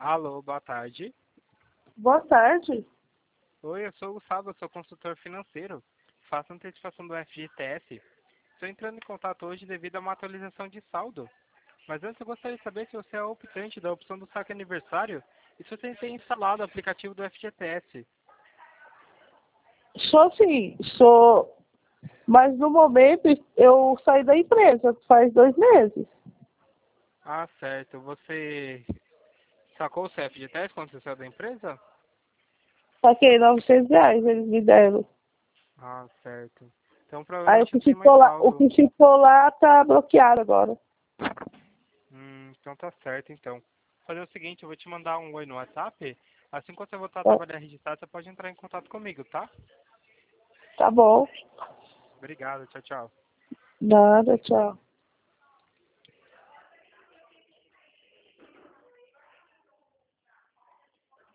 Alô, boa tarde. Boa tarde. Oi, eu sou o Gustavo, eu sou consultor financeiro. Faço antecipação do FGTS. Estou entrando em contato hoje devido a uma atualização de saldo. Mas antes eu gostaria de saber se você é optante da opção do saque aniversário e se você tem instalado o aplicativo do FGTS. Sou sim, sou. Mas no momento eu saí da empresa faz 2 meses. Ah, certo. Você sacou o seu FGTS quando você saiu da empresa? Saquei R$ 900, eles me deram. Ah, certo. Então Aí o provavelmente que não tem mais ficou lá, o saldo. que ficou lá tá bloqueado agora. Então tá certo, então. Vou fazer o seguinte, eu vou te mandar um oi no WhatsApp. Assim que você voltar a Tá, trabalhar registrado, você pode entrar em contato comigo, tá? tá bom. Obrigado, tchau, tchau. Nada, tchau.